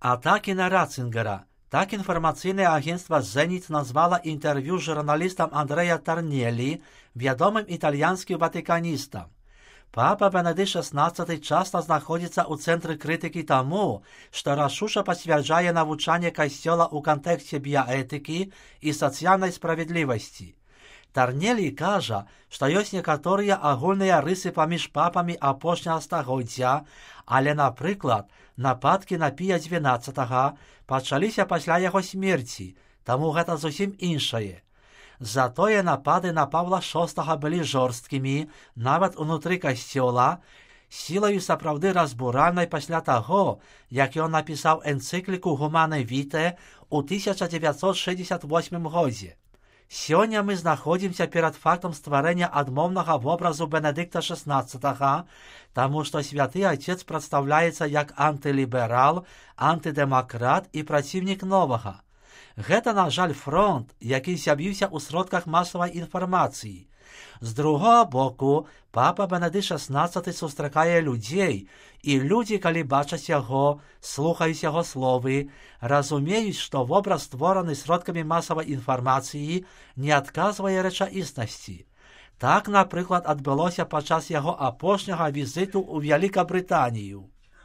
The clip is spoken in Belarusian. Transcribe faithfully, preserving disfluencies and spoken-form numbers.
Атакі на Ратцингера. Так інфармацыйнае агенцтва «Зеніт» назвала інтэрв'ю з журналістам Андрэя Тарнелі, вядомым італьянскім ватыканістам. Папа Бенедыкт шаснаццаты часта знаходзіцца ў цэнтры крытыкі таму, што рашуша пацвярджае навучанне касцёла ў кантэксце біяэтыкі і сацыяльнай справядлівасці. Тарнелі кажа, што ёсць некаторыя агульныя рысы паміж папамі апошняга стагоддзя, але, напрыклад, нападкі на Пія дванаццатага пачаліся пасля яго смерці, таму гэта зусім іншае. Затое напады на Павла шостага былі жорсткімі, нават унутры касцёла, сілаю сапраўды разбуральнай пасля таго, як ён напісаў энцыкліку «Humanae Vitae» ў тысяча дзевяцьсот шэсцьдзесят восьмым годзе. Сёння мы знаходзімся перад фактам стварэння адмоўнага вобразу Бенедыкта шаснаццатага, таму што святы Ацец прадстаўляецца як антыліберал, антыдэмакрат і праціўнік новага. Гэта, на жаль, фронт, які з'явіўся ў сродках масавай інфармацыі. З другога боку, папа Бенедыкт шаснаццаты сустракае людзей, і людзі, калі бачаць яго, слухаюць яго словы, разумеюць, што вобраз, створаны сродкамі масавай інфармацыі, не адказвае рэчаіснасці. Так, напрыклад, адбылося падчас яго апошняга візіту ў Вялікабрытанію.